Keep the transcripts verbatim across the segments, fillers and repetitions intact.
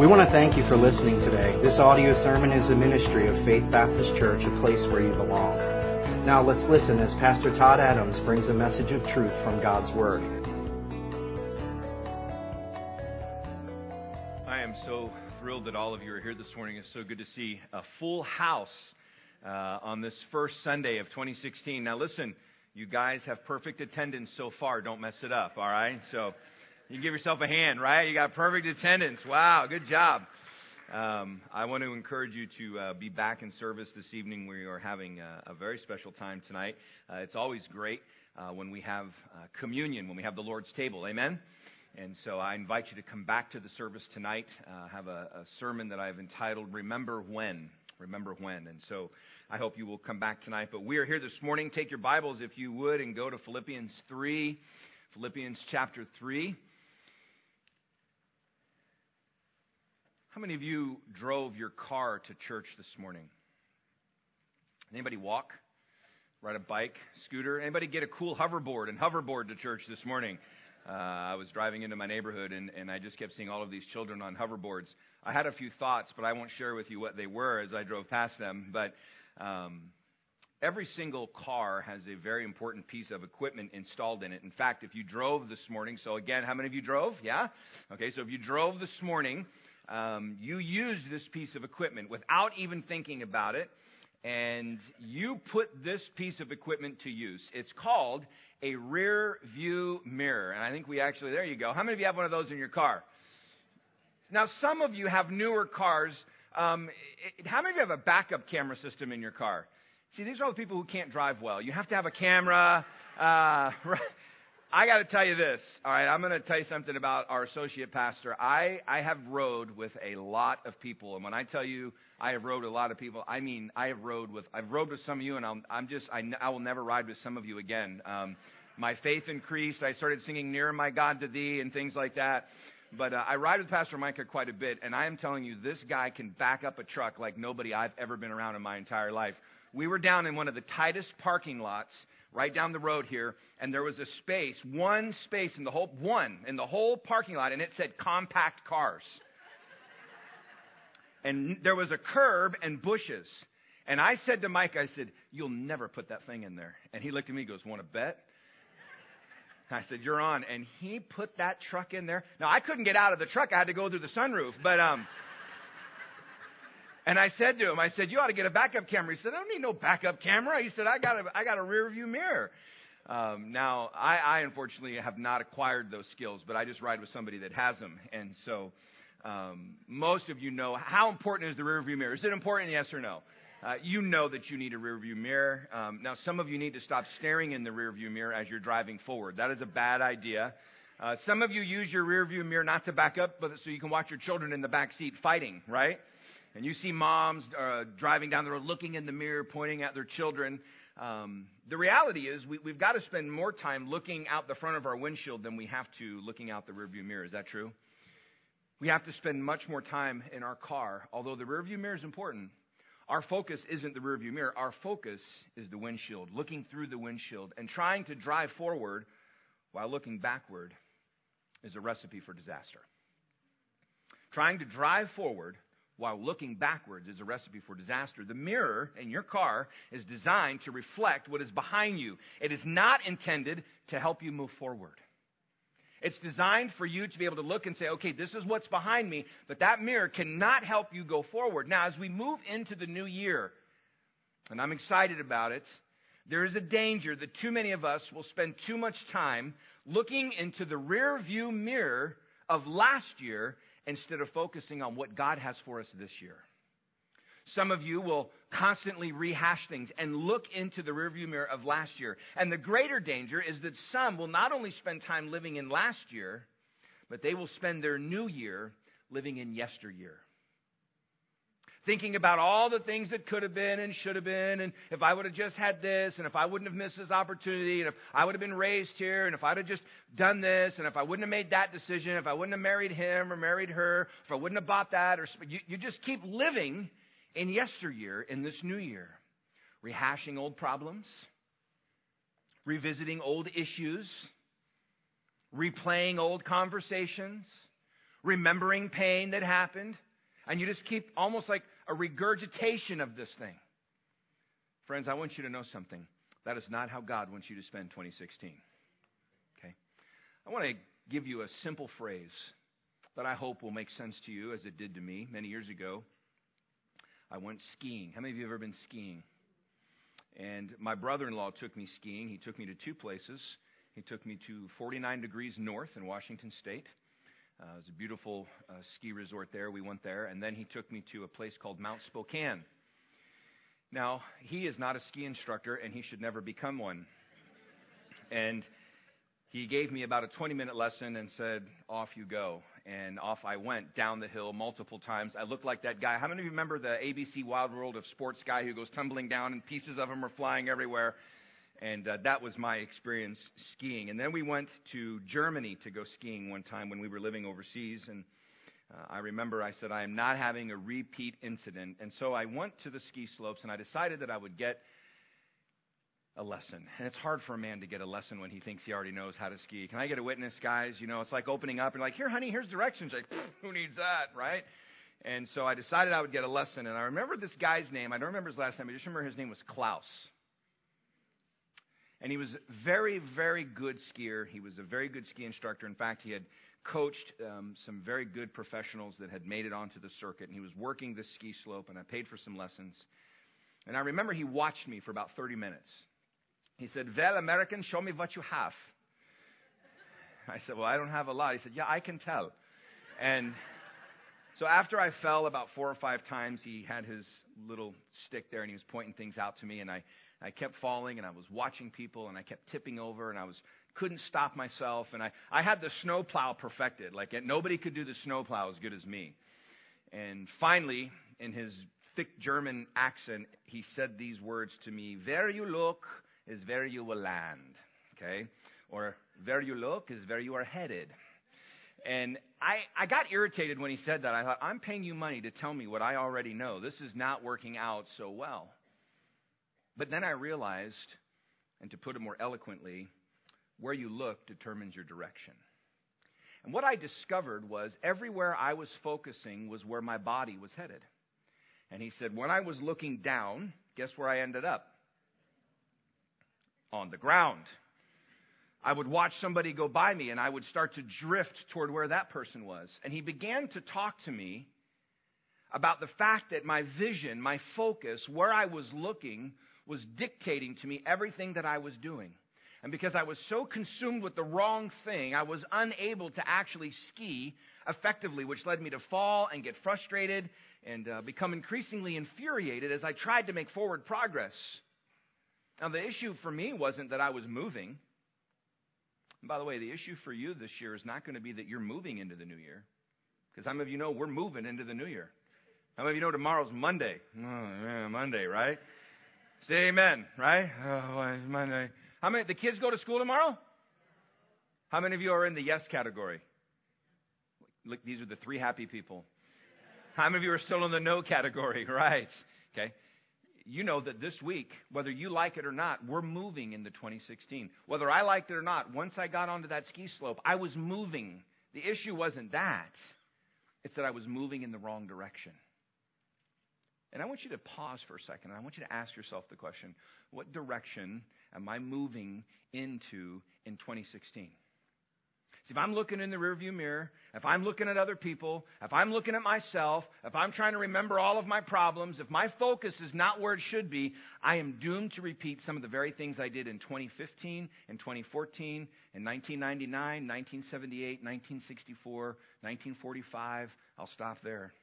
We want to thank you for listening today. This audio sermon is a ministry of Faith Baptist Church, a place where you belong. Now let's listen as Pastor Todd Adams brings a message of truth from God's Word. I am so thrilled that all of you are here this morning. It's so good to see a full house uh, on this first Sunday of twenty sixteen. Now listen, you guys have perfect attendance so far. Don't mess it up, all right? So you can give yourself a hand, right? You got perfect attendance. Wow, good job. Um, I want to encourage you to uh, be back in service this evening. We are having a, a very special time tonight. Uh, it's always great uh, when we have uh, communion, when we have the Lord's table. Amen? And so I invite you to come back to the service tonight. I uh, have a, a sermon that I've entitled, Remember When. Remember When. And so I hope you will come back tonight. But we are here this morning. Take your Bibles, if you would, and go to Philippians three. Philippians chapter three. How many of you drove your car to church this morning? Anybody walk? Ride a bike? Scooter? Anybody get a cool hoverboard and hoverboard to church this morning? Uh, I was driving into my neighborhood, and, and I just kept seeing all of these children on hoverboards. I had a few thoughts, but I won't share with you what they were as I drove past them. But um, every single car has a very important piece of equipment installed in it. In fact, if you drove this morning, so again, how many of you drove? Yeah? Okay, so if you drove this morning, Um, you used this piece of equipment without even thinking about it, and you put this piece of equipment to use. It's called a rear view mirror, and I think we actually, there you go. How many of you have one of those in your car? Now, some of you have newer cars. Um, it, how many of you have a backup camera system in your car? See, these are all the people who can't drive well. You have to have a camera, uh, right? I got to tell you this, all right, I'm going to tell you something about our associate pastor. I, I have rode with a lot of people, and when I tell you I have rode with a lot of people, I mean I have rode with, I've rode with some of you, and I'm, I'm just, I, I will never ride with some of you again. Um, my faith increased. I started singing Nearer My God to Thee and things like that. But uh, I ride with Pastor Micah quite a bit, and I am telling you, this guy can back up a truck like nobody I've ever been around in my entire life. We were down in one of the tightest parking lots right down the road here, and there was a space, one space in the whole, one, in the whole parking lot, and it said compact cars. And there was a curb and bushes. And I said to Mike, I said, you'll never put that thing in there. And he looked at me and goes, want to bet? I said, you're on. And he put that truck in there. Now, I couldn't get out of the truck. I had to go through the sunroof. But, um... And I said to him, I said, you ought to get a backup camera. He said, I don't need no backup camera. He said, I got a, I got a rear view mirror. Um, now, I, I unfortunately have not acquired those skills, but I just ride with somebody that has them. And so um, most of you know, how important is the rear view mirror? Is it important, yes or no? Uh, you know that you need a rear view mirror. Um, now, some of you need to stop staring in the rear view mirror as you're driving forward. That is a bad idea. Uh, some of you use your rear view mirror not to back up, but so you can watch your children in the back seat fighting, right? And you see moms uh, driving down the road, looking in the mirror, pointing at their children. Um, the reality is we, we've got to spend more time looking out the front of our windshield than we have to looking out the rearview mirror. Is that true? We have to spend much more time in our car. Although the rearview mirror is important, our focus isn't the rearview mirror. Our focus is the windshield, looking through the windshield. And trying to drive forward while looking backward is a recipe for disaster. Trying to drive forward while looking backwards is a recipe for disaster. The mirror in your car is designed to reflect what is behind you. It is not intended to help you move forward. It's designed for you to be able to look and say, okay, this is what's behind me, but that mirror cannot help you go forward. Now, as we move into the new year, and I'm excited about it, there is a danger that too many of us will spend too much time looking into the rear view mirror of last year instead of focusing on what God has for us this year. Some of you will constantly rehash things and look into the rearview mirror of last year. And the greater danger is that some will not only spend time living in last year, but they will spend their new year living in yesteryear. Thinking about all the things that could have been and should have been, and if I would have just had this, and if I wouldn't have missed this opportunity, and if I would have been raised here, and if I'd have just done this, and if I wouldn't have made that decision, if I wouldn't have married him or married her, if I wouldn't have bought that, or you, you just keep living in yesteryear in this new year, rehashing old problems, revisiting old issues, replaying old conversations, remembering pain that happened, and you just keep almost like a regurgitation of this thing. Friends, I want you to know something. That is not how God wants you to spend twenty sixteen. Okay? I want to give you a simple phrase that I hope will make sense to you as it did to me many years ago. I went skiing. How many of you have ever been skiing? And my brother-in-law took me skiing. He took me to two places. He took me to forty-nine degrees north in Washington State. Uh, it was a beautiful uh, ski resort there. We went there. And then he took me to a place called Mount Spokane. Now, he is not a ski instructor, and he should never become one. And he gave me about a twenty-minute lesson and said, off you go. And off I went down the hill multiple times. I looked like that guy. How many of you remember the A B C Wild World of Sports guy who goes tumbling down and pieces of him are flying everywhere? And uh, that was my experience skiing. And then we went to Germany to go skiing one time when we were living overseas. And uh, I remember I said, I am not having a repeat incident. And so I went to the ski slopes and I decided that I would get a lesson. And it's hard for a man to get a lesson when he thinks he already knows how to ski. Can I get a witness, guys? You know, it's like opening up and like, here, honey, here's directions. Like, who needs that, right? And so I decided I would get a lesson. And I remember this guy's name. I don't remember his last name. I just remember his name was Klaus. And he was a very, very good skier. He was a very good ski instructor. In fact, he had coached um, some very good professionals that had made it onto the circuit. And he was working the ski slope, and I paid for some lessons. And I remember he watched me for about thirty minutes. He said, well, American, show me what you have. I said, well, I don't have a lot. He said, yeah, I can tell. And so after I fell about four or five times, he had his little stick there, and he was pointing things out to me. And I, I kept falling, and I was watching people, and I kept tipping over, and I was couldn't stop myself. And I, I had the snowplow perfected. Like, nobody could do the snowplow as good as me. And finally, in his thick German accent, he said these words to me, where you look is where you will land, okay? Or where you look is where you are headed. And I, I got irritated when he said that. I thought, I'm paying you money to tell me what I already know. This is not working out so well. But then I realized, and to put it more eloquently, where you look determines your direction. And what I discovered was everywhere I was focusing was where my body was headed. And he said, when I was looking down, guess where I ended up? On the ground. I would watch somebody go by me and I would start to drift toward where that person was. And he began to talk to me about the fact that my vision, my focus, where I was looking was dictating to me everything that I was doing. And because I was so consumed with the wrong thing, I was unable to actually ski effectively, which led me to fall and get frustrated and uh, become increasingly infuriated as I tried to make forward progress. Now, the issue for me wasn't that I was moving. And by the way, the issue for you this year is not going to be that you're moving into the new year. Because some of you know we're moving into the new year. How many of you know tomorrow's Monday? Oh, yeah, Monday, right? Say amen, right? Oh, it's Monday. How many, the kids go to school tomorrow? How many of you are in the yes category? Look, these are the three happy people. How many of you are still in the no category? Right. Okay. You know that this week, whether you like it or not, we're moving into twenty sixteen. Whether I liked it or not, once I got onto that ski slope, I was moving. The issue wasn't that. It's that I was moving in the wrong direction. And I want you to pause for a second, and I want you to ask yourself the question, what direction am I moving into in twenty sixteen? See, if I'm looking in the rearview mirror, if I'm looking at other people, if I'm looking at myself, if I'm trying to remember all of my problems, if my focus is not where it should be, I am doomed to repeat some of the very things I did in twenty fifteen, in twenty fourteen, in nineteen ninety-nine, nineteen seventy-eight, nineteen sixty-four, nineteen forty-five. I'll stop there.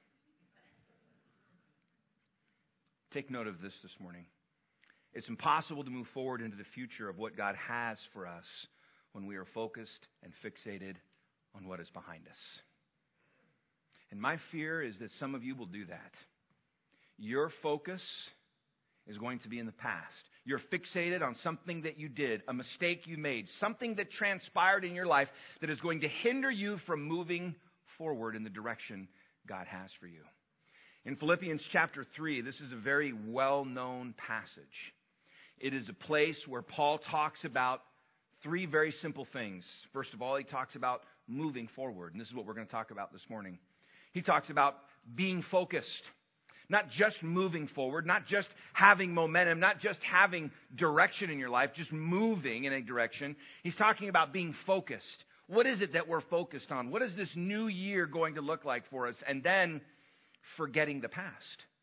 Take note of this this morning. It's impossible to move forward into the future of what God has for us when we are focused and fixated on what is behind us. And my fear is that some of you will do that. Your focus is going to be in the past. You're fixated on something that you did, a mistake you made, something that transpired in your life that is going to hinder you from moving forward in the direction God has for you. In Philippians chapter three, this is a very well-known passage. It is a place where Paul talks about three very simple things. First of all, he talks about moving forward. And this is what we're going to talk about this morning. He talks about being focused. Not just moving forward, not just having momentum, not just having direction in your life, just moving in a direction. He's talking about being focused. What is it that we're focused on? What is this new year going to look like for us? And then forgetting the past.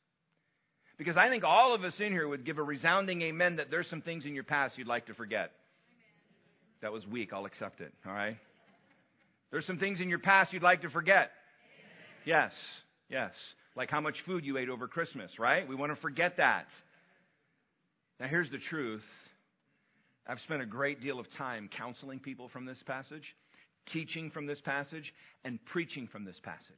Because I think all of us in here would give a resounding amen that there's some things in your past you'd like to forget. That was weak. I'll accept it. All right? There's some things in your past you'd like to forget. Yes. Yes. Like how much food you ate over Christmas, right? We want to forget that. Now, here's the truth. I've spent a great deal of time counseling people from this passage, teaching from this passage, and preaching from this passage.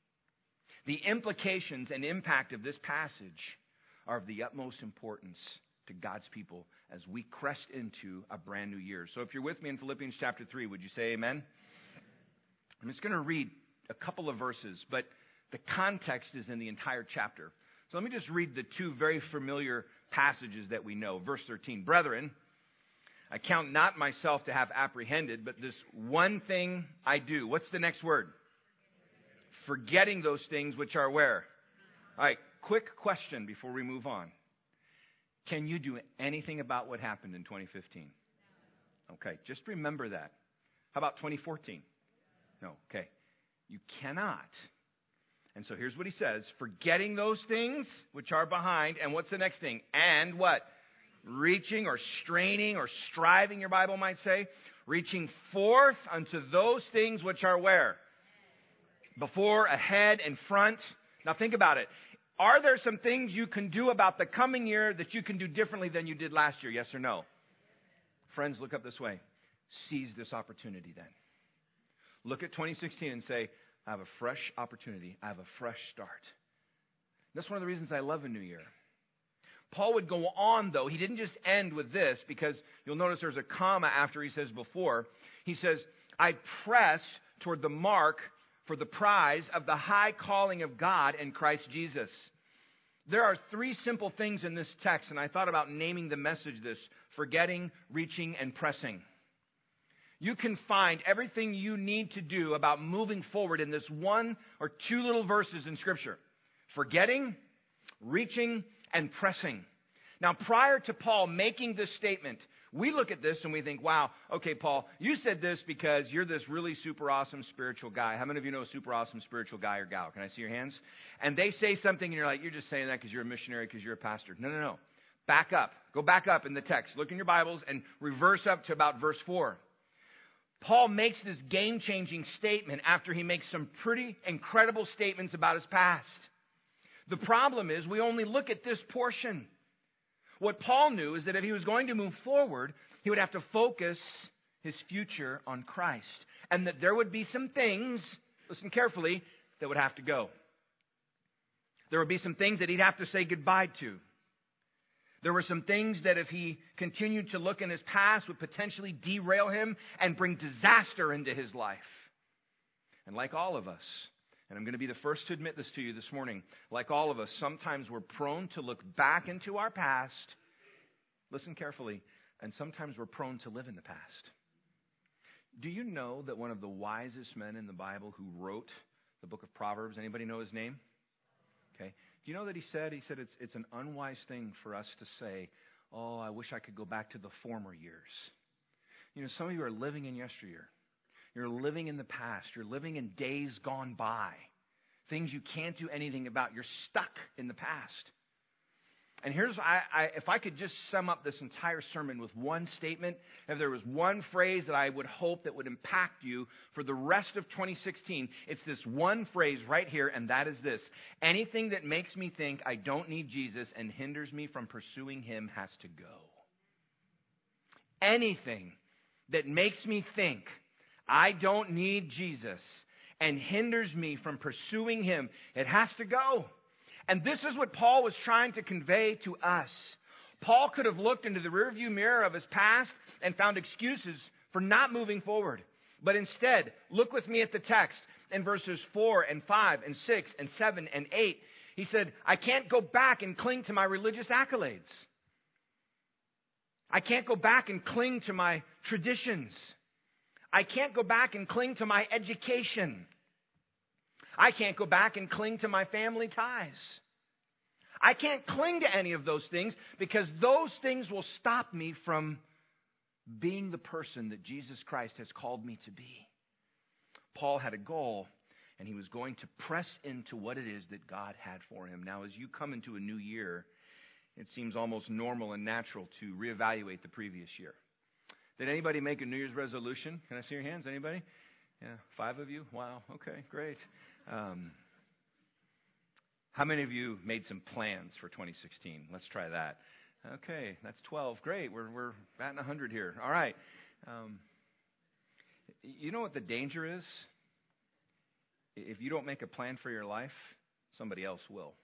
The implications and impact of this passage are of the utmost importance to God's people as we crest into a brand new year. So if you're with me in Philippians chapter three, would you say amen? I'm just going to read a couple of verses, but the context is in the entire chapter. So let me just read the two very familiar passages that we know. Verse thirteen, brethren, I count not myself to have apprehended, but this one thing I do. What's the next word? Forgetting those things which are where? All right, quick question before we move on. Can you do anything about what happened in twenty fifteen? Okay, just remember that. How about twenty fourteen? No, okay. You cannot. And so here's what he says. Forgetting those things which are behind. And what's the next thing? And what? Reaching or straining or striving, your Bible might say. Reaching forth unto those things which are where? Before, ahead, and front. Now think about it. Are there some things you can do about the coming year that you can do differently than you did last year? Yes or no? Friends, look up this way. Seize this opportunity then. Look at twenty sixteen and say, I have a fresh opportunity. I have a fresh start. That's one of the reasons I love a new year. Paul would go on, though. He didn't just end with this, because you'll notice there's a comma after he says before. He says, I press toward the mark for the prize of the high calling of God in Christ Jesus. There are three simple things in this text, and I thought about naming the message this: forgetting, reaching, and pressing. You can find everything you need to do about moving forward in this one or two little verses in Scripture. Forgetting, reaching, and pressing. Now, prior to Paul making this statement, we look at this and we think, wow, okay, Paul, you said this because you're this really super awesome spiritual guy. How many of you know a super awesome spiritual guy or gal? Can I see your hands? And they say something and you're like, you're just saying that because you're a missionary, because you're a pastor. No, no, no. Back up. Go back up in the text. Look in your Bibles and reverse up to about verse four. Paul makes this game-changing statement after he makes some pretty incredible statements about his past. The problem is we only look at this portion. What Paul knew is that if he was going to move forward, he would have to focus his future on Christ. And that there would be some things, listen carefully, that would have to go. There would be some things that he'd have to say goodbye to. There were some things that if he continued to look in his past would potentially derail him and bring disaster into his life. And like all of us, and I'm going to be the first to admit this to you this morning, like all of us, sometimes we're prone to look back into our past, listen carefully, and sometimes we're prone to live in the past. Do you know that one of the wisest men in the Bible who wrote the book of Proverbs, anybody know his name? Okay. Do you know that he said, he said it's, it's an unwise thing for us to say, oh, I wish I could go back to the former years. You know, some of you are living in yesteryear. You're living in the past. You're living in days gone by. Things you can't do anything about. You're stuck in the past. And here's, I, I, if I could just sum up this entire sermon with one statement, if there was one phrase that I would hope that would impact you for the rest of twenty sixteen, it's this one phrase right here, and that is this: anything that makes me think I don't need Jesus and hinders me from pursuing Him has to go. Anything that makes me think I don't need Jesus and hinders me from pursuing Him, it has to go. And this is what Paul was trying to convey to us. Paul could have looked into the rearview mirror of his past and found excuses for not moving forward. But instead, look with me at the text in verses four and five and six and seven and eight. He said, I can't go back and cling to my religious accolades. I can't go back and cling to my traditions. I can't go back and cling to my education. I can't go back and cling to my family ties. I can't cling to any of those things because those things will stop me from being the person that Jesus Christ has called me to be. Paul had a goal, and he was going to press into what it is that God had for him. Now, as you come into a new year, it seems almost normal and natural to reevaluate the previous year. Did anybody make a New Year's resolution? Can I see your hands? Anybody? Yeah, five of you? Wow. Okay, great. Um, how many of you made some plans for twenty sixteen? Let's try that. Okay, that's twelve. Great. We're we're batting one hundred here. All right. Um, you know what the danger is? If you don't make a plan for your life, somebody else will.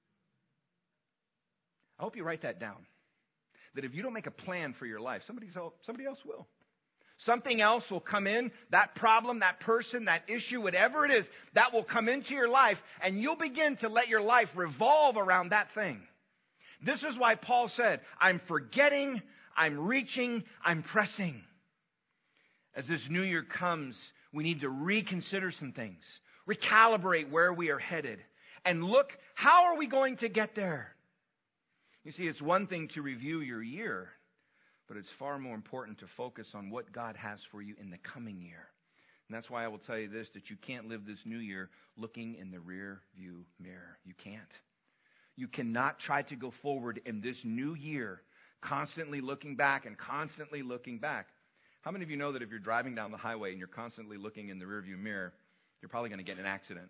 I hope you write that down. That if you don't make a plan for your life, somebody else, somebody else will. Something else will come in, that problem, that person, that issue, whatever it is, that will come into your life, and you'll begin to let your life revolve around that thing. This is why Paul said, I'm forgetting, I'm reaching, I'm pressing. As this new year comes, we need to reconsider some things, recalibrate where we are headed, and look, how are we going to get there? You see, it's one thing to review your year, but it's far more important to focus on what God has for you in the coming year. And that's why I will tell you this, that you can't live this new year looking in the rear view mirror. You can't. You cannot try to go forward in this new year constantly looking back and constantly looking back. How many of you know that if you're driving down the highway and you're constantly looking in the rearview mirror, you're probably going to get in an accident?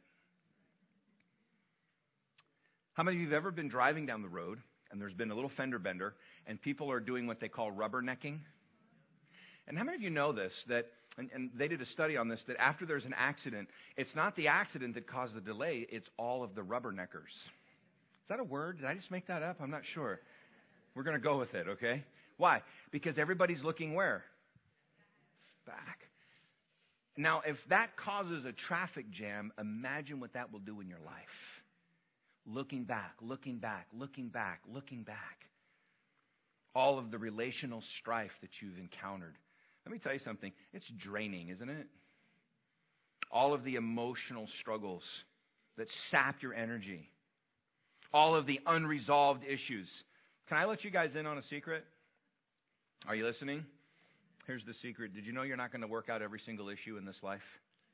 How many of you have ever been driving down the road and there's been a little fender bender and people are doing what they call rubbernecking? And how many of you know this, that, and, and they did a study on this, that after there's an accident, it's not the accident that caused the delay, it's all of the rubberneckers. Is that a word? Did I just make that up? I'm not sure. We're going to go with it, okay? Why? Because everybody's looking where? Back. Now, if that causes a traffic jam, imagine what that will do in your life. Looking back, looking back, looking back, looking back. All of the relational strife that you've encountered. Let me tell you something. It's draining, isn't it? All of the emotional struggles that sap your energy. All of the unresolved issues. Can I let you guys in on a secret? Are you listening? Here's the secret. Did you know you're not going to work out every single issue in this life?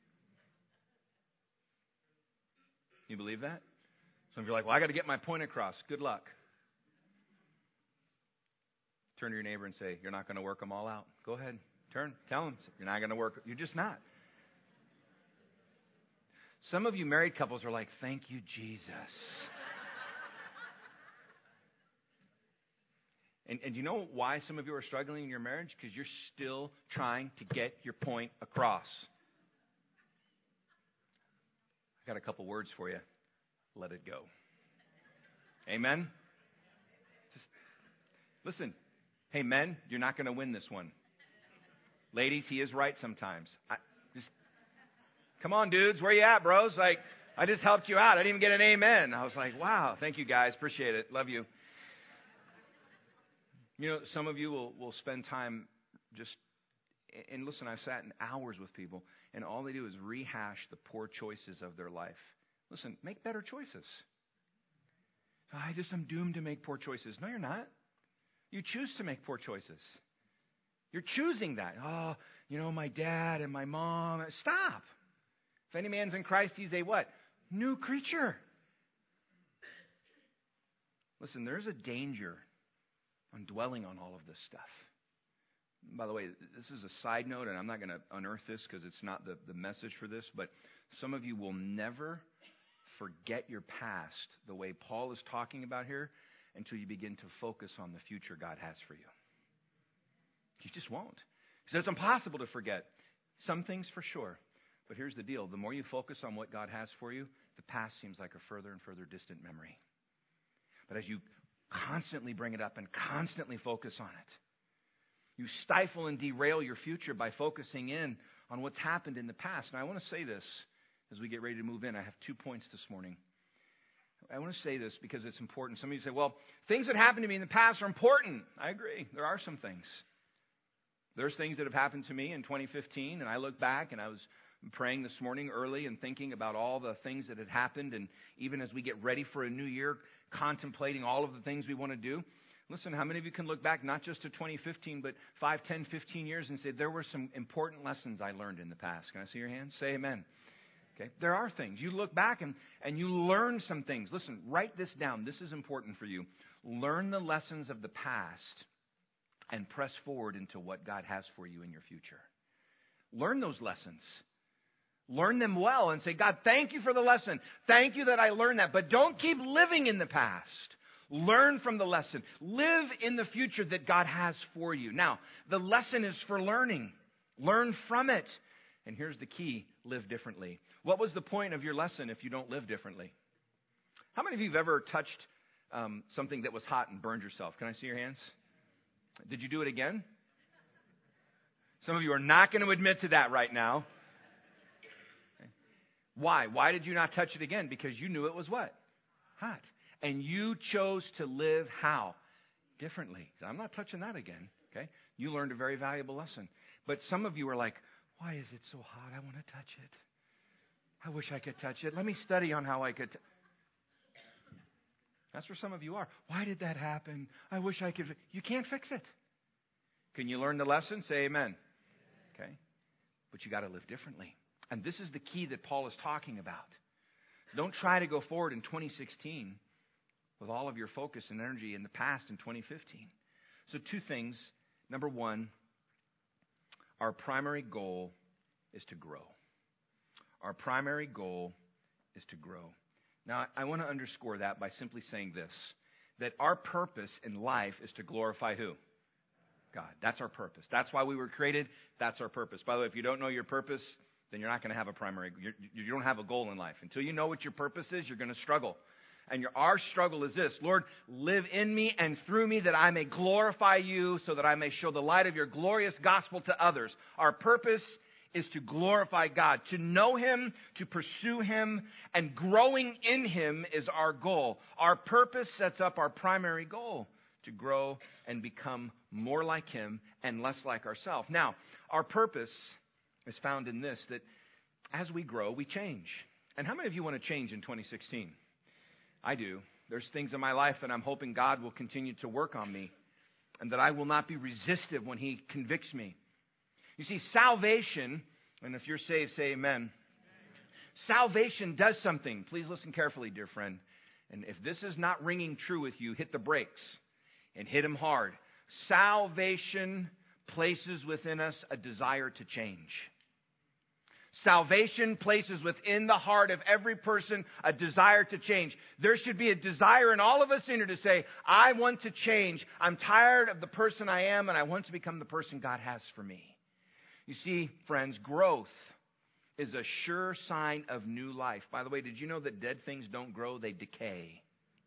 You believe that? Some of you are like, well, I got to get my point across. Good luck. Turn to your neighbor and say, you're not going to work them all out. Go ahead. Turn. Tell them. You're not going to work. You're just not. Some of you married couples are like, thank you, Jesus. And, and you know why some of you are struggling in your marriage? Because you're still trying to get your point across. I got a couple words for you. Let it go. Amen? Just listen. Hey, men, you're not going to win this one. Ladies, he is right sometimes. I, just come on, dudes. Where you at, bros? Like, I just helped you out. I didn't even get an amen. I was like, wow, thank you, guys. Appreciate it. Love you. You know, some of you will, will spend time just, and listen, I've sat in hours with people, and all they do is rehash the poor choices of their life. Listen, make better choices. I just am doomed to make poor choices. No, you're not. You choose to make poor choices. You're choosing that. Oh, you know, my dad and my mom. Stop. If any man's in Christ, he's a what? New creature. Listen, there's a danger on dwelling on all of this stuff. By the way, this is a side note, and I'm not going to unearth this because it's not the, the message for this, but some of you will never forget your past the way Paul is talking about here until you begin to focus on the future God has for you. You just won't. He says it's impossible to forget. Some things for sure. But here's the deal. The more you focus on what God has for you, the past seems like a further and further distant memory. But as you constantly bring it up and constantly focus on it, you stifle and derail your future by focusing in on what's happened in the past. And I want to say this as we get ready to move in. I have two points this morning. I want to say this because it's important. Some of you say, well, things that happened to me in the past are important. I agree. There are some things. There's things that have happened to me in twenty fifteen, and I look back, and I was praying this morning early and thinking about all the things that had happened, and even as we get ready for a new year, contemplating all of the things we want to do. Listen, how many of you can look back not just to twenty fifteen, but five, ten, fifteen years and say, there were some important lessons I learned in the past? Can I see your hands? Say amen. Okay, there are things. You look back and, and you learn some things. Listen, write this down. This is important for you. Learn the lessons of the past and press forward into what God has for you in your future. Learn those lessons. Learn them well and say, God, thank you for the lesson. Thank you that I learned that. But don't keep living in the past. Learn from the lesson. Live in the future that God has for you. Now, the lesson is for learning. Learn from it. And here's the key, live differently. What was the point of your lesson if you don't live differently? How many of you have ever touched um, something that was hot and burned yourself? Can I see your hands? Did you do it again? Some of you are not going to admit to that right now. Okay. Why? Why did you not touch it again? Because you knew it was what? Hot. And you chose to live how? Differently. I'm not touching that again. Okay. You learned a very valuable lesson. But some of you are like, why is it so hot? I want to touch it. I wish I could touch it. Let me study on how I could. T-. That's where some of you are. Why did that happen? I wish I could. You can't fix it. Can you learn the lesson? Say amen. Okay. But you got to live differently. And this is the key that Paul is talking about. Don't try to go forward in twenty sixteen with all of your focus and energy in the past in twenty fifteen. So two things. Number one, our primary goal is to grow. Our primary goal is to grow. Now, I want to underscore that by simply saying this, that our purpose in life is to glorify who? God. That's our purpose. That's why we were created. That's our purpose. By the way, if you don't know your purpose, then you're not going to have a primary, you're, you don't have a goal in life. Until you know what your purpose is, you're going to struggle. And your, our struggle is this: Lord, live in me and through me that I may glorify you, so that I may show the light of your glorious gospel to others. Our purpose is to glorify God, to know Him, to pursue Him, and growing in Him is our goal. Our purpose sets up our primary goal, to grow and become more like Him and less like ourselves. Now, our purpose is found in this, that as we grow, we change. And how many of you want to change in twenty sixteen? I do. There's things in my life that I'm hoping God will continue to work on me, and that I will not be resistive when He convicts me. You see, salvation, and if you're saved, say amen. Amen. Salvation does something. Please listen carefully, dear friend. And if this is not ringing true with you, hit the brakes and hit them hard. Salvation places within us a desire to change. Salvation places within the heart of every person a desire to change. There should be a desire in all of us in here to say, I want to change. I'm tired of the person I am, and I want to become the person God has for me. You see, friends, growth is a sure sign of new life. By the way, did you know that dead things don't grow, they decay?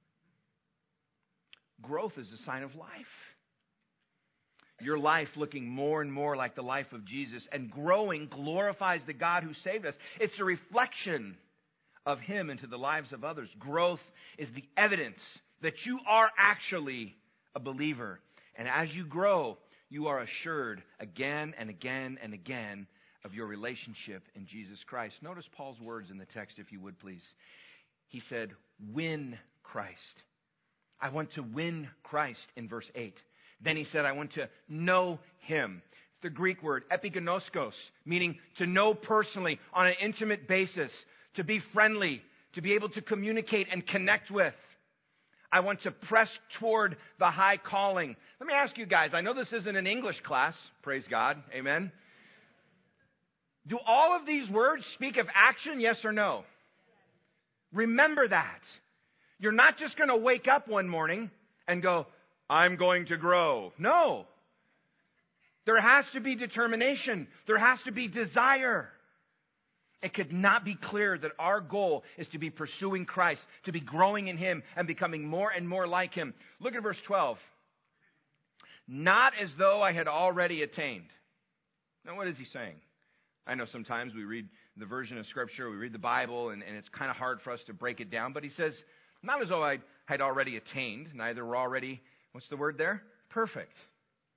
Growth is a sign of life. Your life looking more and more like the life of Jesus and growing glorifies the God who saved us. It's a reflection of Him into the lives of others. Growth is the evidence that you are actually a believer. And as you grow, you are assured again and again and again of your relationship in Jesus Christ. Notice Paul's words in the text, if you would, please. He said, win Christ. I want to win Christ in verse eight. Then he said, I want to know Him. It's the Greek word, epiginoskos, meaning to know personally on an intimate basis, to be friendly, to be able to communicate and connect with. I want to press toward the high calling. Let me ask you guys, I know this isn't an English class. Praise God. Amen. Do all of these words speak of action, yes or no? Remember that. You're not just going to wake up one morning and go, I'm going to grow. No. There has to be determination. There has to be desire. It could not be clearer that our goal is to be pursuing Christ, to be growing in Him and becoming more and more like Him. Look at verse twelve. Not as though I had already attained. Now, what is he saying? I know sometimes we read the version of Scripture, we read the Bible, and, and it's kind of hard for us to break it down. But he says, not as though I had already attained, neither were already, what's the word there? Perfect.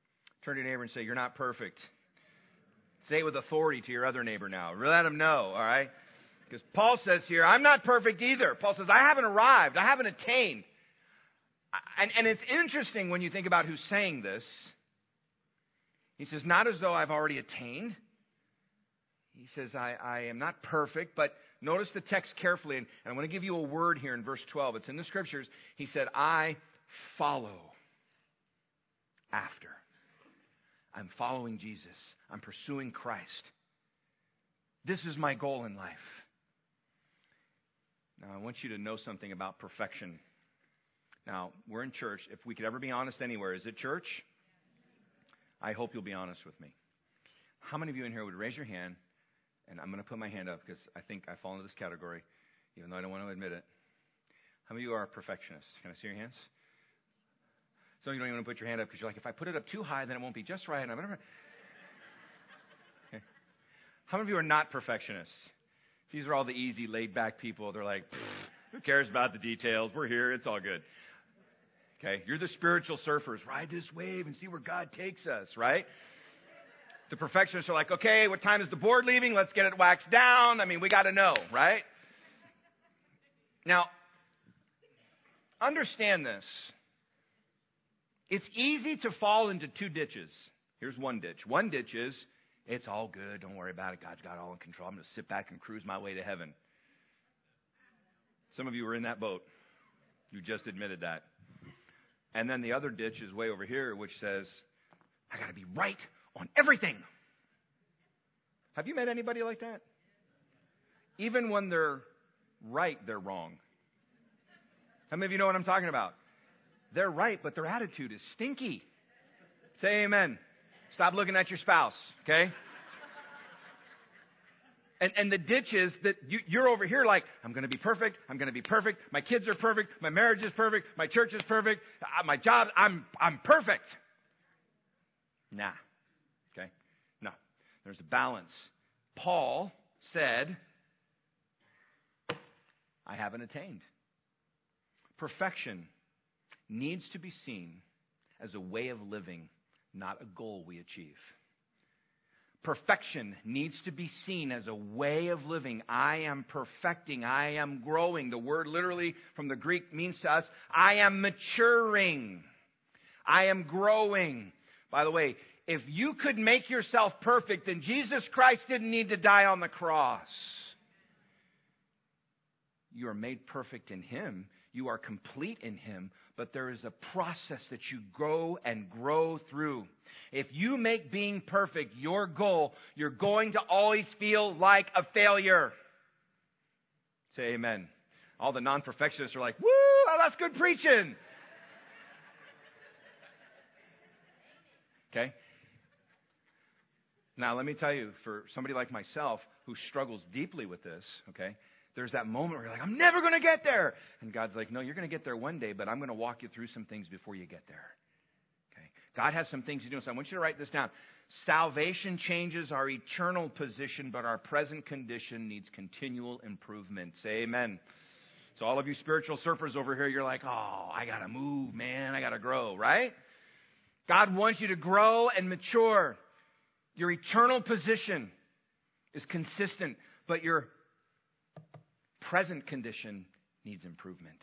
Turn to your neighbor and say, you're not perfect. Say it with authority to your other neighbor now. Let him know, all right? Because Paul says here, I'm not perfect either. Paul says, I haven't arrived. I haven't attained. And, and it's interesting when you think about who's saying this. He says, not as though I've already attained. He says, I, I am not perfect, but notice the text carefully. And, and I want to give you a word here in verse twelve. It's in the scriptures. He said, I follow after. I'm following Jesus. I'm pursuing Christ. This is my goal in life. Now, I want you to know something about perfection. Now, we're in church. If we could ever be honest anywhere, is it church? I hope you'll be honest with me. How many of you in here would raise your hand? And I'm going to put my hand up because I think I fall into this category, even though I don't want to admit it. How many of you are perfectionists? Can I see your hands? Some of you don't even want to put your hand up because you're like, if I put it up too high, then it won't be just right. And I'm gonna... Okay. How many of you are not perfectionists? These are all the easy, laid-back people. They're like, who cares about the details? We're here. It's all good. Okay, you're the spiritual surfers. Ride this wave and see where God takes us, right? The perfectionists are like, okay, what time is the board leaving? Let's get it waxed down. I mean, we got to know, right? Now, understand this. It's easy to fall into two ditches. Here's one ditch. One ditch is, it's all good. Don't worry about it. God's got it all in control. I'm going to sit back and cruise my way to heaven. Some of you were in that boat. You just admitted that. And then the other ditch is way over here, which says, I got to be right on everything. Have you met anybody like that? Even when they're right, they're wrong. How many of you know what I'm talking about? They're right, but their attitude is stinky. Say amen. Stop looking at your spouse, okay? And, and the ditch is that you, you're over here like, I'm going to be perfect. I'm going to be perfect. My kids are perfect. My marriage is perfect. My church is perfect. Uh, my job, I'm, I'm perfect. Nah. Okay? No. There's a balance. Paul said, I haven't attained. Perfection needs to be seen as a way of living, not a goal we achieve. Perfection needs to be seen as a way of living. I am perfecting. I am growing. The word literally from the Greek means to us, I am maturing. I am growing. By the way, if you could make yourself perfect, then Jesus Christ didn't need to die on the cross. You are made perfect in Him. You are complete in Him. But there is a process that you go and grow through. If you make being perfect your goal, you're going to always feel like a failure. Say amen. All the non-perfectionists are like, woo, oh, that's good preaching. Okay? Now, let me tell you, for somebody like myself who struggles deeply with this, okay, there's that moment where you're like, I'm never going to get there. And God's like, no, you're going to get there one day, but I'm going to walk you through some things before you get there. Okay? God has some things to do. So I want you to write this down. Salvation changes our eternal position, but our present condition needs continual improvement. Say amen. So all of you spiritual surfers over here, you're like, oh, I got to move, man. I got to grow, right? God wants you to grow and mature. Your eternal position is consistent, but your present condition needs improvement.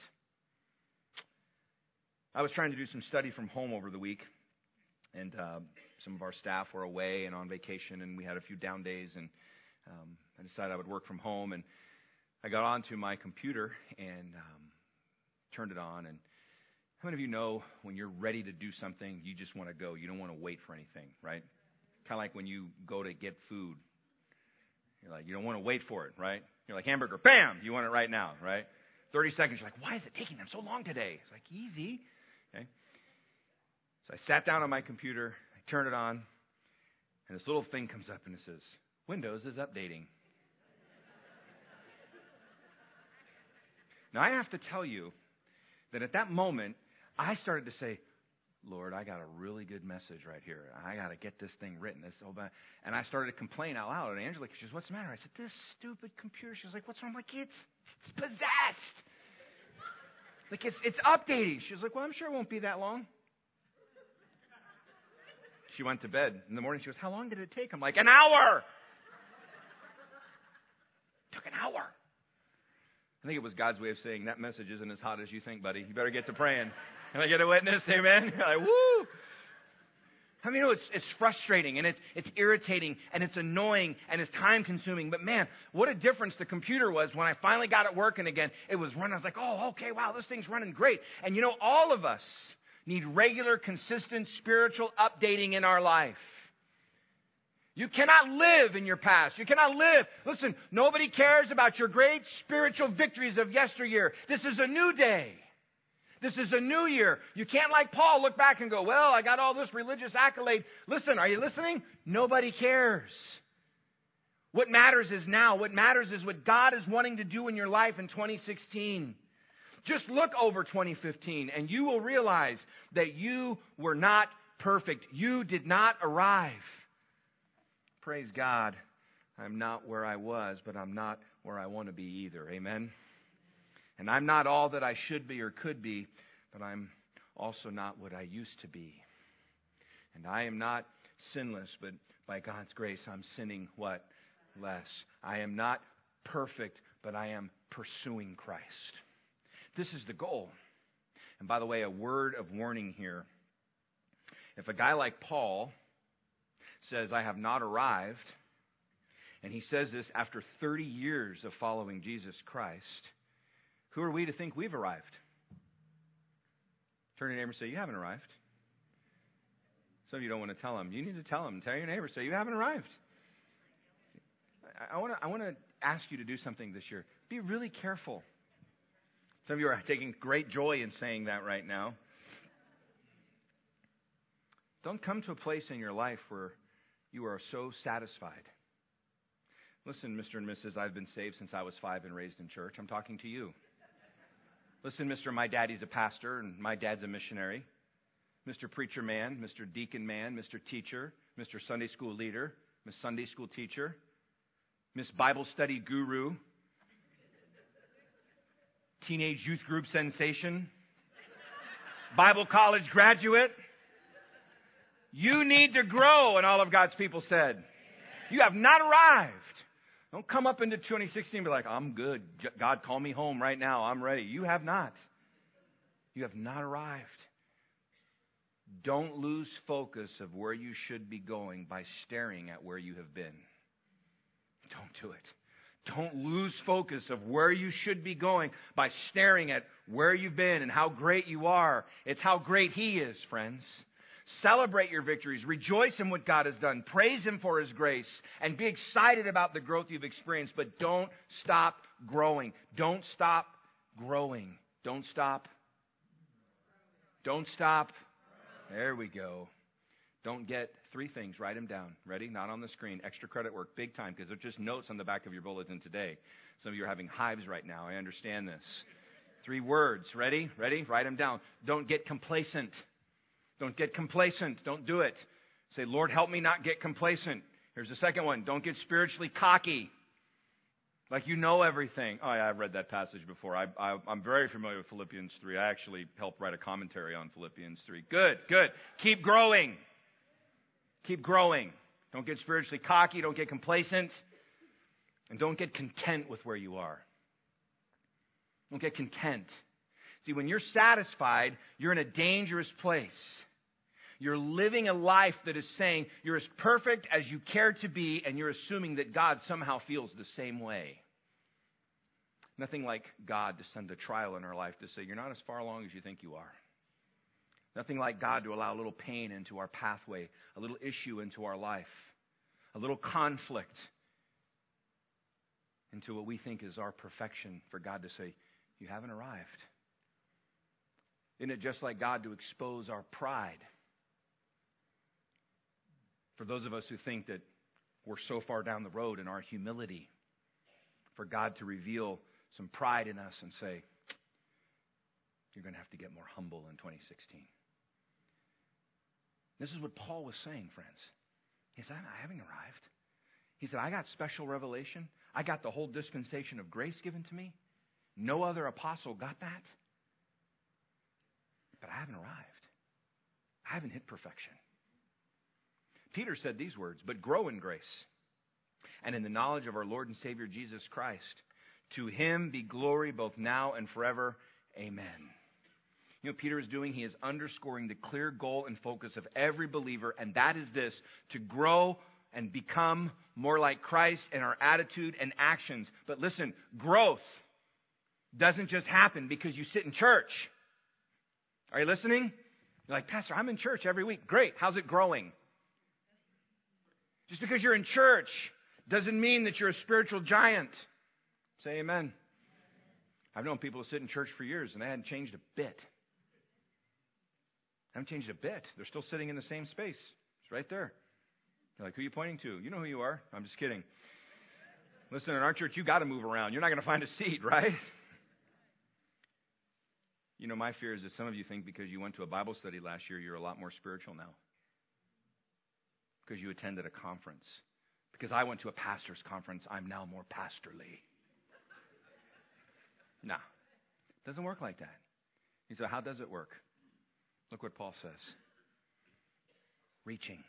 I was trying to do some study from home over the week, and uh, some of our staff were away and on vacation, and we had a few down days, and um, I decided I would work from home, and I got onto my computer and um, turned it on. And how many of you know when you're ready to do something, you just want to go? You don't want to wait for anything, right? Kind of like when you go to get food. You're like, you don't want to wait for it, right? You're like, hamburger, bam, you want it right now, right? thirty seconds, you're like, why is it taking them so long today? It's like, easy. Okay. So I sat down on my computer, I turned it on, and this little thing comes up and it says, Windows is updating. Now, I have to tell you that at that moment, I started to say, Lord, I got a really good message right here. I got to get this thing written. This whole bad. And I started to complain out loud. And Angela, she says, what's the matter? I said, this stupid computer. She was like, what's wrong? I'm like, it's, it's possessed. Like, it's, it's updating. She was like, well, I'm sure it won't be that long. She went to bed. In the morning, she goes, how long did it take? I'm like, an hour! Took an hour. I think it was God's way of saying, that message isn't as hot as you think, buddy. You better get to praying. Can I get a witness? Amen? Like, woo! I mean, you know, it's, it's frustrating, and it's, it's irritating, and it's annoying, and it's time-consuming. But, man, what a difference the computer was when I finally got it working again. It was running. I was like, oh, okay, wow, this thing's running great. And, you know, all of us need regular, consistent, spiritual updating in our life. You cannot live in your past. You cannot live. Listen, nobody cares about your great spiritual victories of yesteryear. This is a new day. This is a new year. You can't, like Paul, look back and go, well, I got all this religious accolade. Listen, are you listening? Nobody cares. What matters is now. What matters is what God is wanting to do in your life in twenty sixteen. Just look over twenty fifteen, and you will realize that you were not perfect. You did not arrive. Praise God. I'm not where I was, but I'm not where I want to be either. Amen? And I'm not all that I should be or could be, but I'm also not what I used to be. And I am not sinless, but by God's grace, I'm sinning what? Less. I am not perfect, but I am pursuing Christ. This is the goal. And by the way, a word of warning here. If a guy like Paul says, I have not arrived, and he says this after thirty years of following Jesus Christ, who are we to think we've arrived? Turn to your neighbor and say, you haven't arrived. Some of you don't want to tell them. You need to tell them. Tell your neighbor, say, you haven't arrived. I, I want to I want to ask you to do something this year. Be really careful. Some of you are taking great joy in saying that right now. Don't come to a place in your life where you are so satisfied. Listen, Mister and Missus I've been saved since I was five and raised in church. I'm talking to you. Listen, Mister My daddy's a pastor and my dad's a missionary. Mister Preacher Man, Mister Deacon Man, Mister Teacher, Mister Sunday School Leader, Miss Sunday School Teacher, Miss Bible Study Guru, Teenage Youth Group Sensation, Bible College Graduate. You need to grow, and all of God's people said. You have not arrived. Don't come up into twenty sixteen and be like, I'm good. God, call me home right now. I'm ready. You have not. You have not arrived. Don't lose focus of where you should be going by staring at where you have been. Don't do it. Don't lose focus of where you should be going by staring at where you've been and how great you are. It's how great He is, friends. Celebrate your victories. Rejoice in what God has done. Praise Him for His grace. And be excited about the growth you've experienced. But don't stop growing. Don't stop growing. Don't stop. Don't stop. There we go. Don't get three things. Write them down. Ready? Not on the screen. Extra credit work. Big time. Because they're just notes on the back of your bulletin today. Some of you are having hives right now. I understand this. Three words. Ready? Ready? Write them down. Don't get complacent. Don't get complacent. Don't do it. Say, Lord, help me not get complacent. Here's the second one. Don't get spiritually cocky. Like you know everything. Oh, yeah, I've read that passage before. I, I, I'm very familiar with Philippians three. I actually helped write a commentary on Philippians three. Good, good. Keep growing. Keep growing. Don't get spiritually cocky. Don't get complacent. And don't get content with where you are. Don't get content. See, when you're satisfied, you're in a dangerous place. You're living a life that is saying you're as perfect as you care to be, and you're assuming that God somehow feels the same way. Nothing like God to send a trial in our life to say, you're not as far along as you think you are. Nothing like God to allow a little pain into our pathway, a little issue into our life, a little conflict into what we think is our perfection, for God to say, you haven't arrived. Isn't it just like God to expose our pride? For those of us who think that we're so far down the road in our humility, for God to reveal some pride in us and say, you're going to have to get more humble in twenty sixteen. This is what Paul was saying, friends. He said, I haven't arrived. He said, I got special revelation. I got the whole dispensation of grace given to me. No other apostle got that. But I haven't arrived. I haven't hit perfection. Peter said these words, but grow in grace and in the knowledge of our Lord and Savior Jesus Christ. To him be glory both now and forever. Amen. You know what Peter is doing? He is underscoring the clear goal and focus of every believer, and that is this, to grow and become more like Christ in our attitude and actions. But listen, growth doesn't just happen because you sit in church. Are you listening? You're like, Pastor, I'm in church every week. Great. How's it growing? Just because you're in church doesn't mean that you're a spiritual giant. Say amen. I've known people who sit in church for years and they hadn't changed a bit. Haven't changed a bit. They're still sitting in the same space. It's right there. You're like, who are you pointing to? You know who you are. I'm just kidding. Listen, in our church, you got to move around. You're not going to find a seat, right? You know, my fear is that some of you think because you went to a Bible study last year, you're a lot more spiritual now. Because you attended a conference. Because I went to a pastor's conference, I'm now more pastorly. Nah, it doesn't work like that. He said, how does it work? Look what Paul says. Reaching.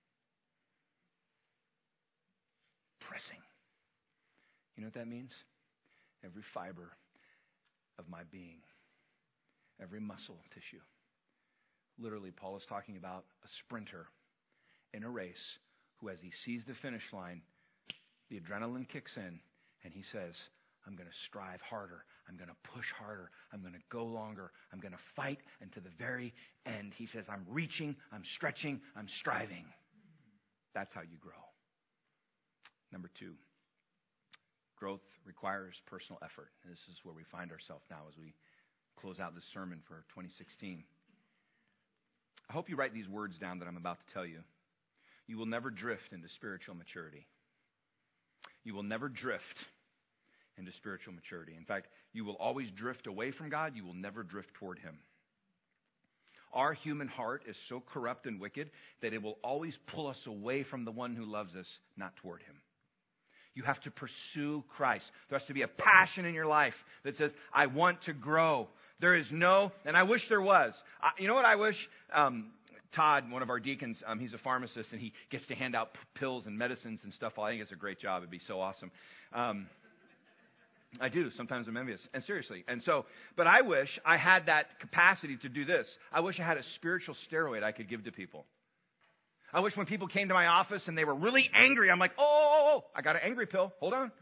Pressing. You know what that means? Every fiber of my being. Every muscle tissue. Literally, Paul is talking about a sprinter in a race who, as he sees the finish line, the adrenaline kicks in, and he says, I'm going to strive harder. I'm going to push harder. I'm going to go longer. I'm going to fight. And to the very end, he says, I'm reaching, I'm stretching, I'm striving. That's how you grow. Number two, growth requires personal effort. This is where we find ourselves now as we close out this sermon for twenty sixteen. I hope you write these words down that I'm about to tell you. You will never drift into spiritual maturity. You will never drift into spiritual maturity. In fact, you will always drift away from God. You will never drift toward him. Our human heart is so corrupt and wicked that it will always pull us away from the one who loves us, not toward him. You have to pursue Christ. There has to be a passion in your life that says, I want to grow. There is no, and I wish there was. I, you know what I wish? Um, Todd, one of our deacons, um, he's a pharmacist, and he gets to hand out p- pills and medicines and stuff. I think it's a great job. It'd be so awesome. Um, I do. Sometimes I'm envious. And seriously. And so, but I wish I had that capacity to do this. I wish I had a spiritual steroid I could give to people. I wish when people came to my office and they were really angry, I'm like, oh, oh, oh, I got an angry pill. Hold on.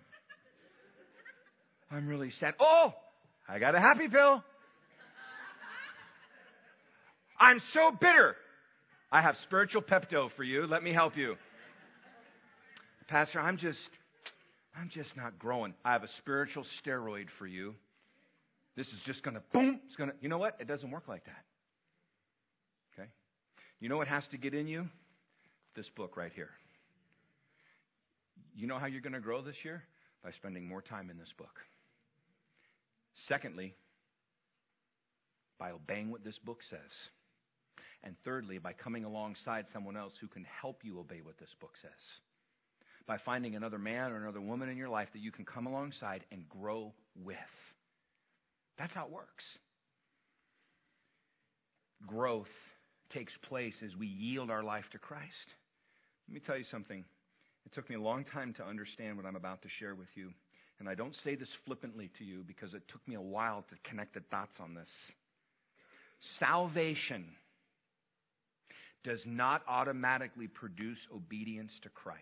I'm really sad. Oh, I got a happy pill. I'm so bitter. I have spiritual Pepto for you. Let me help you. Pastor, I'm just, I'm just not growing. I have a spiritual steroid for you. This is just going to, boom, it's going to, you know what? It doesn't work like that. Okay? You know what has to get in you? This book right here. You know how you're going to grow this year? By spending more time in this book. Secondly, by obeying what this book says. And thirdly, by coming alongside someone else who can help you obey what this book says. By finding another man or another woman in your life that you can come alongside and grow with. That's how it works. Growth takes place as we yield our life to Christ. Let me tell you something. It took me a long time to understand what I'm about to share with you. And I don't say this flippantly to you because it took me a while to connect the dots on this. Salvation does not automatically produce obedience to Christ.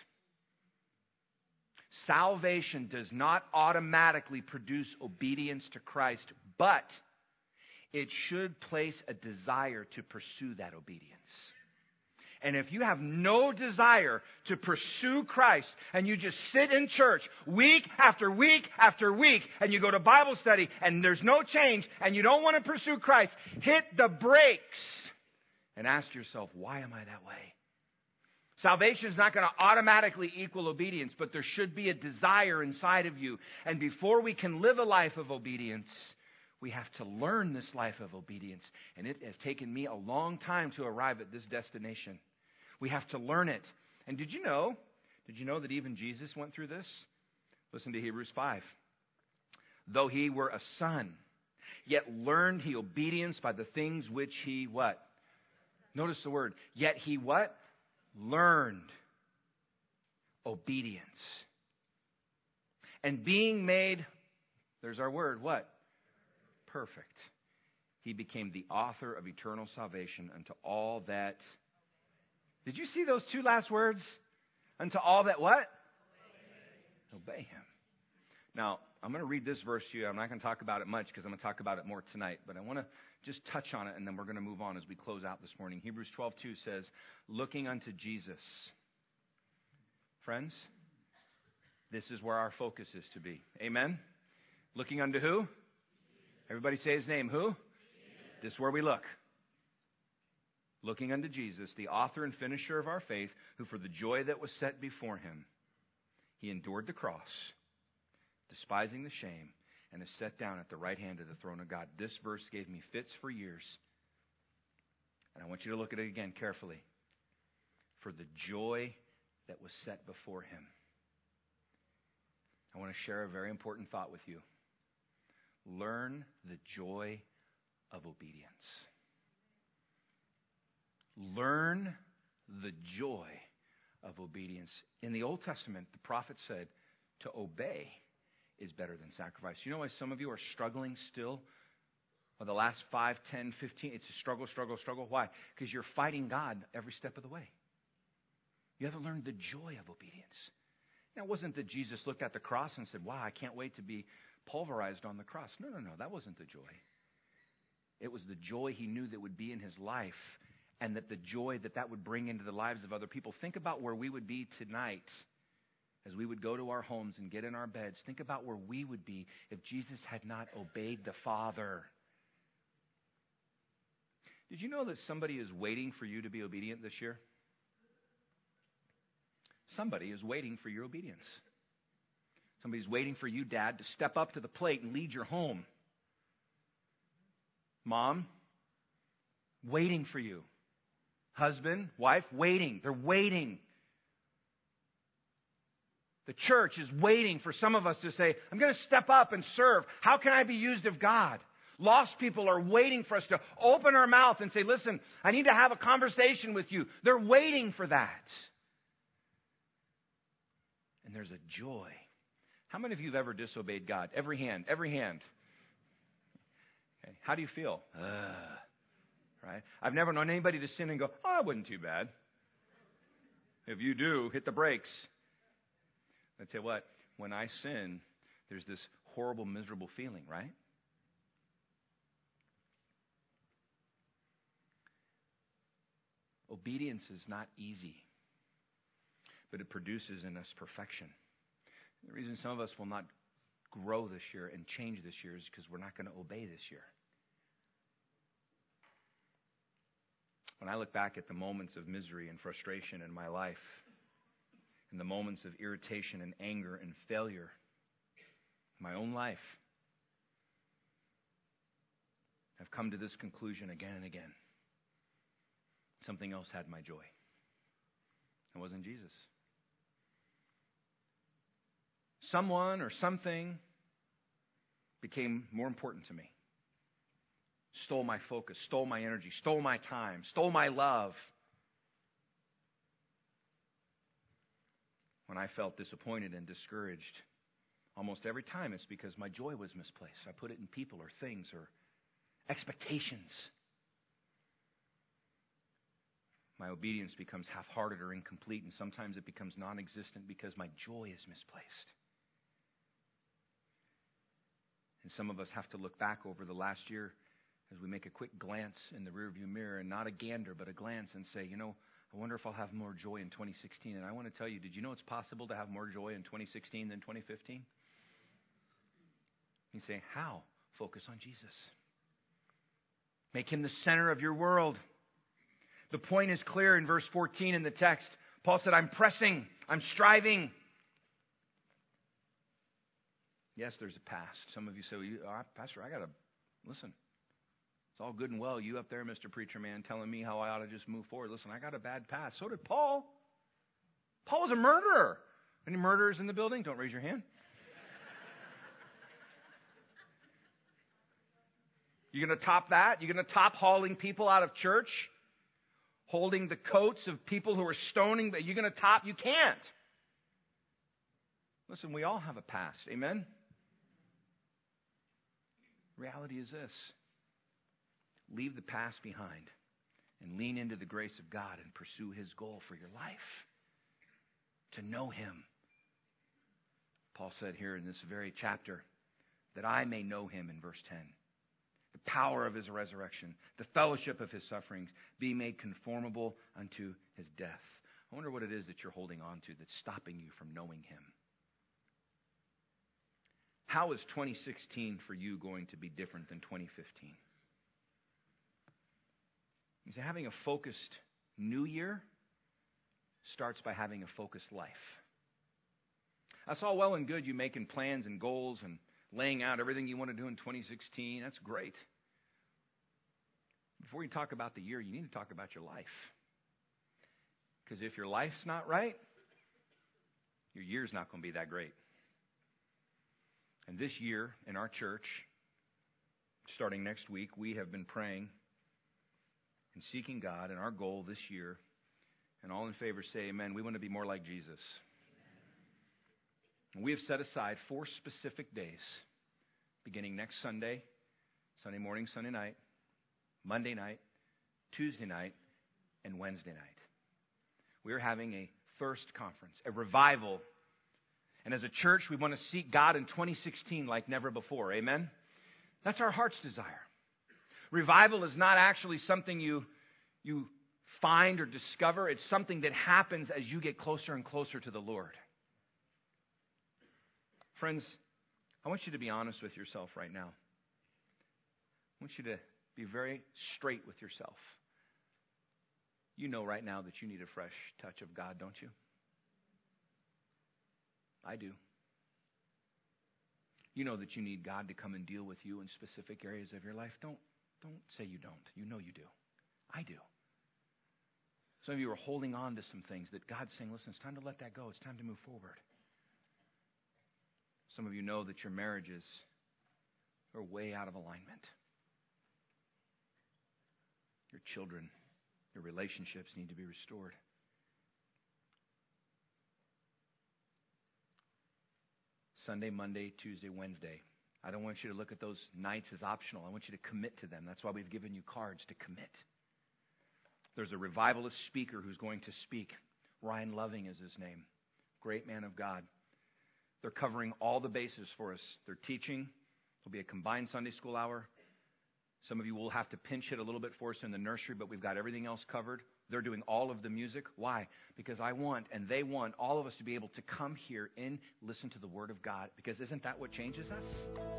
Salvation does not automatically produce obedience to Christ, but it should place a desire to pursue that obedience. And if you have no desire to pursue Christ and you just sit in church week after week after week and you go to Bible study and there's no change and you don't want to pursue Christ, hit the brakes and ask yourself, why am I that way? Salvation is not going to automatically equal obedience, but there should be a desire inside of you. And before we can live a life of obedience, we have to learn this life of obedience. And it has taken me a long time to arrive at this destination. We have to learn it. And did you know, did you know that even Jesus went through this? Listen to Hebrews five. Though he were a son, yet learned he obedience by the things which he what? Notice the word. Yet he what? learned obedience. And being made, there's our word, what? Perfect. He became the author of eternal salvation unto all that. Did you see those two last words? Unto all that what? Obey, Obey him. Now, I'm going to read this verse to you. I'm not going to talk about it much because I'm going to talk about it more tonight. But I want to just touch on it, and then we're going to move on as we close out this morning. Hebrews twelve two says, looking unto Jesus. Friends, this is where our focus is to be. Amen? Looking unto who? Everybody say his name. Who? Jesus. This is where we look. Looking unto Jesus, the author and finisher of our faith, who for the joy that was set before him, he endured the cross, despising the shame, and is set down at the right hand of the throne of God. This verse gave me fits for years. And I want you to look at it again carefully. For the joy that was set before him. I want to share a very important thought with you. Learn the joy of obedience. Learn the joy of obedience. In the Old Testament, the prophet said to obey is better than sacrifice. You know why some of you are struggling still? For the last five, ten, fifteen, it's a struggle, struggle, struggle. Why? Because you're fighting God every step of the way. You haven't learned the joy of obedience. Now, it wasn't that Jesus looked at the cross and said, wow, I can't wait to be pulverized on the cross. No, no, no, that wasn't the joy. It was the joy he knew that would be in his life, and that the joy that that would bring into the lives of other people. Think about where we would be tonight as we would go to our homes and get in our beds. Think about where we would be if Jesus had not obeyed the Father. Did you know that somebody is waiting for you to be obedient this year? Somebody is waiting for your obedience. Somebody's waiting for you, Dad, to step up to the plate and lead your home. Mom, waiting for you. Husband, wife, waiting. They're waiting. The church is waiting for some of us to say, I'm going to step up and serve. How can I be used of God? Lost people are waiting for us to open our mouth and say, listen, I need to have a conversation with you. They're waiting for that. And there's a joy. How many of you have ever disobeyed God? Every hand, every hand. Okay. How do you feel? Uh, right? I've never known anybody to sin and go, oh, that wasn't too bad. If you do, hit the brakes. I tell you what, when I sin, there's this horrible, miserable feeling, right? Obedience is not easy, but it produces in us perfection. The reason some of us will not grow this year and change this year is because we're not going to obey this year. When I look back at the moments of misery and frustration in my life, and the moments of irritation and anger and failure in my own life, I've come to this conclusion again and again. Something else had my joy. It wasn't Jesus. Someone or something became more important to me. Stole my focus, stole my energy, stole my time, stole my love. When I felt disappointed and discouraged, almost every time it's because my joy was misplaced. I put it in people or things or expectations. My obedience becomes half-hearted or incomplete, and sometimes it becomes non-existent because my joy is misplaced. And some of us have to look back over the last year as we make a quick glance in the rearview mirror, and not a gander, but a glance, and say, you know, I wonder if I'll have more joy in twenty sixteen. And I want to tell you, did you know it's possible to have more joy in twenty sixteen than twenty fifteen? You say, how? Focus on Jesus. Make him the center of your world. The point is clear in verse fourteen in the text. Paul said, I'm pressing, I'm striving. Yes, there's a past. Some of you say, well, you, oh, Pastor, I got to, listen, it's all good and well. You up there, Mister Preacher Man, telling me how I ought to just move forward. Listen, I got a bad past. So did Paul. Paul was a murderer. Any murderers in the building? Don't raise your hand. You going to top that? You going to top hauling people out of church? holding the coats of people who are stoning, but you're going to top? You can't. Listen, we all have a past. Amen? Reality is this. Leave the past behind and lean into the grace of God and pursue His goal for your life. To know Him. Paul said here in this very chapter, that I may know Him in verse ten. The power of His resurrection, the fellowship of His sufferings, be made conformable unto His death. I wonder what it is that you're holding on to that's stopping you from knowing Him. How is twenty sixteen for you going to be different than twenty fifteen? Is having a focused new year starts by having a focused life. That's all well and good, you making plans and goals and laying out everything you want to do in twenty sixteen. That's great. Before you talk about the year, you need to talk about your life. Because if your life's not right, your year's not going to be that great. And this year in our church, starting next week, we have been praying and seeking God. And our goal this year, and all in favor say amen, we want to be more like Jesus. And we have set aside four specific days, beginning next Sunday, Sunday morning, Sunday night, Monday night, Tuesday night, and Wednesday night. We are having a thirst conference, a revival. And as a church, we want to seek God in twenty sixteen like never before. Amen? That's our heart's desire. Revival is not actually something you, you find or discover. It's something that happens as you get closer and closer to the Lord. Friends, I want you to be honest with yourself right now. I want you to be very straight with yourself. You know right now that you need a fresh touch of God, don't you? I do. You know that you need God to come and deal with you in specific areas of your life. Don't, don't say you don't. You know you do. I do. Some of you are holding on to some things that God's saying, listen, it's time to let that go. It's time to move forward. Some of you know that your marriages are way out of alignment. Your children, your relationships need to be restored. Sunday, Monday, Tuesday, Wednesday. I don't want you to look at those nights as optional. I want you to commit to them. That's why we've given you cards to commit. There's a revivalist speaker who's going to speak. Ryan Loving is his name. Great man of God. They're covering all the bases for us. They're teaching. There'll be a combined Sunday school hour. Some of you will have to pinch hit a little bit for us in the nursery, but we've got everything else covered. They're doing all of the music. Why? Because I want, and they want, all of us to be able to come here and listen to the Word of God. Because isn't that what changes us?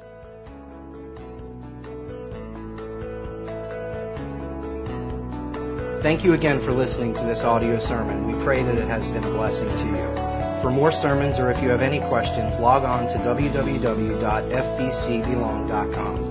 Thank you again for listening to this audio sermon. We pray that it has been a blessing to you. For more sermons, or if you have any questions, log on to w w w dot f b c belong dot com.